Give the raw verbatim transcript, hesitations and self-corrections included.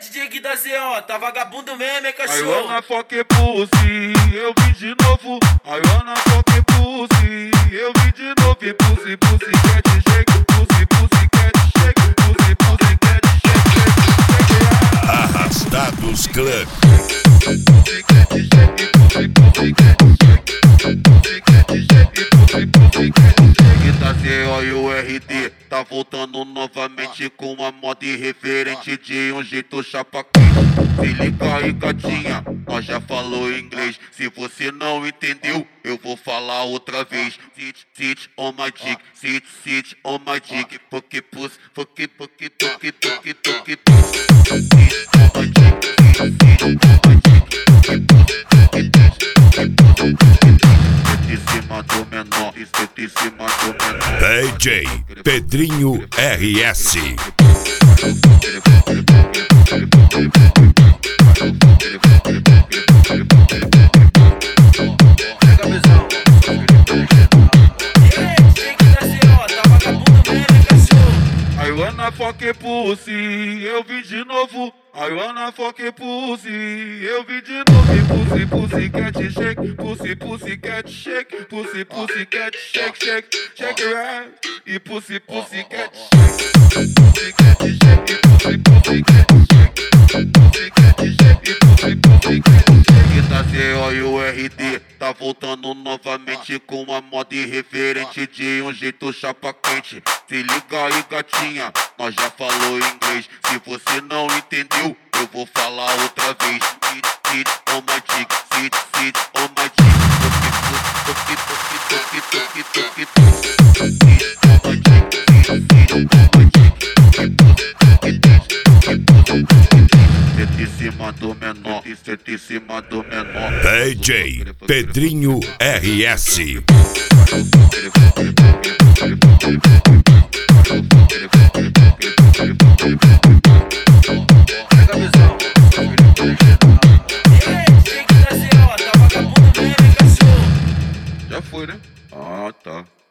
D J Gui da Z O, tá vagabundo mesmo, hein, I cachorro? wanna fuck pussy, eu vim de novo. I wanna fuck pussy, eu vim de novo. E pussy, pussy, cat, shake, pussy, pussy, cat, shake, pussy, pussy, cat, shake, shake, shake. Arrastados Club. Pussy, cat, shake, pussy, pussy, cat, shake, pussy, cat, shake, pussy, pussy, cat, shake. Da Z O e o R D tá voltando novamente com uma moda irreverente de um jeito chapa quente. Se liga aí, gatinha, nós já falou inglês. Se você não entendeu, eu vou falar outra vez. Sit, sit on my dick, sit, sit on my dick. Fuck puss, fuck, fuck, fuck, fuck, fuck, sit on my dick, sit, sit on my dick. Em cima do menor, isso em cima do menor. D J Pedrinho R S. I wanna fuck pussy, eu vim de novo. I wanna fuck pussy, eu vim de novo. E pussy, pussy, cat, shake, pussy, pussy, cat, shake, pussy, pussy, cat, shake, shake, shake your ass. E pussy, pussy, cat, shake, pussy, cat, shake, pussy, pussy, cat, shake, pussy, cat, shake, pussy, pussy, cat, shake. Da Z O e o R D tá voltando novamente com uma moda irreverente de um jeito chapa quente. Se liga aí, gatinha, nós já falou inglês. Se você não entendeu, eu vou falar outra vez. Sit, sit on my dick, sit, sit on my dick. Toque, toque, toque, toque, toque, toque, sit on my dick, sit, sit on my dick. Toque, toque, toque, toque, toque. Senta em cima do menor, senta em cima do menor. D J Pedrinho R S. Já foi, né? Ah, tá.